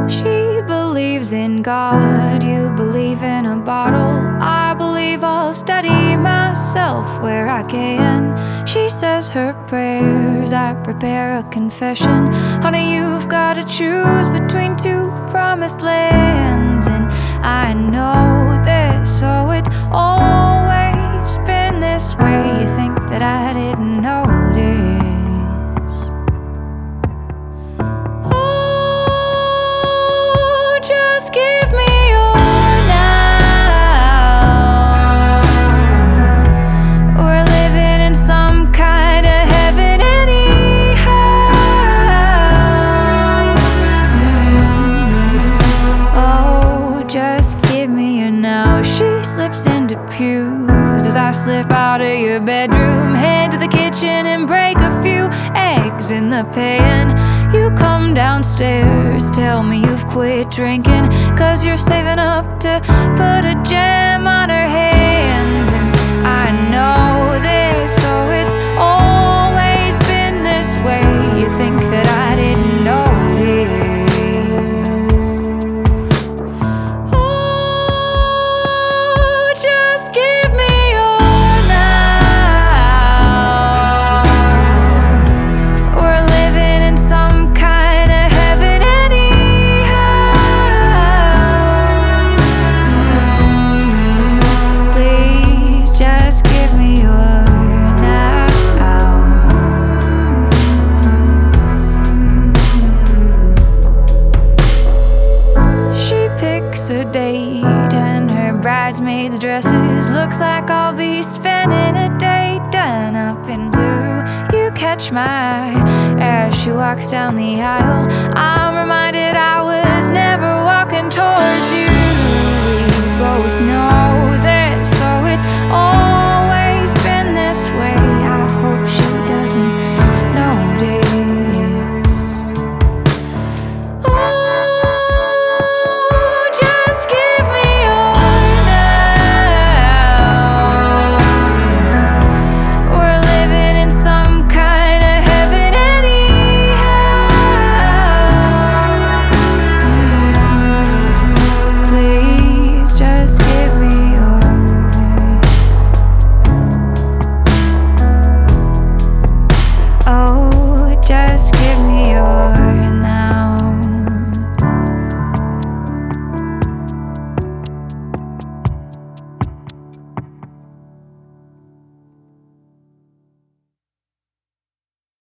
She believes in God, you believe in a bottle. I believe I'll steady myself where I can. She says her prayers, I prepare a confession. Honey, you've gotta choose between two promised lands. And I know this, so it's always been this way. You think that I didn't notice? Just give me your now. We're living in some kind of heaven anyhow. Oh, just give me your now. She slips into pews as I slip out of your bedroom, head to the kitchen and break a few eggs in the pan. You come downstairs, tell me you've quit drinking, 'cause you're saving up to put a gem on her hand. And I know this, so it's always been this way. You think that I didn't notice? Oh, just give me your now. We're living in some kind of heaven anyhow. Please just give me your now. She picks a date and her bridesmaids' dresses. Looks like I'll be spending a day done up in blue. You catch my eye as she walks down the aisle.